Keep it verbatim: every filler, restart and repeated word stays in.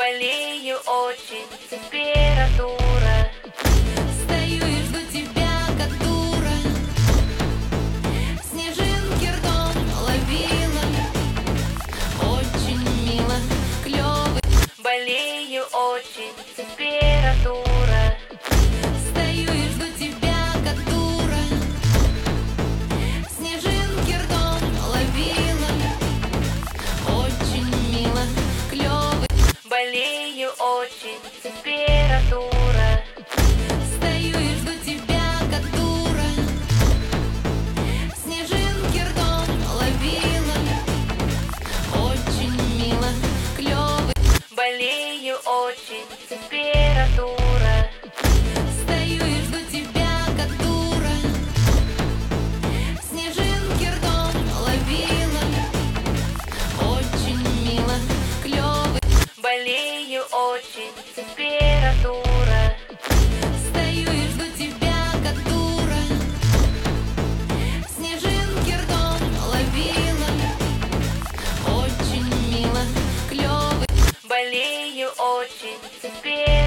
Болею очень, температура. Стою и жду тебя, как дура. Снежинки ртом ловила. Очень мило, клёвый. Болею очень, температура. Стою и жду тебя, как дура. Снежинки ртом ловила. Очень мило, клёвый. Болею очень, температура. Стою и жду тебя, как дура. Снежинки ртом ловила. Очень мило, клёвый. Болею очень, температура. Стою и жду тебя, как дура. Снежинки ртом ловила. Очень мило, клёвый. Болею очень, температура. Стою и жду тебя, как дура. Снежинки ртом ловила. Очень мило, клёвый. Болею очень, температура. Стою и жду тебя, как дура. Снежинки ртом ловила. Очень мило, клёвый. Болею очень, температура. Стою и жду тебя, как дура. Снежинки ртом ловила. Очень мило, клёвый. Болею очень, температура.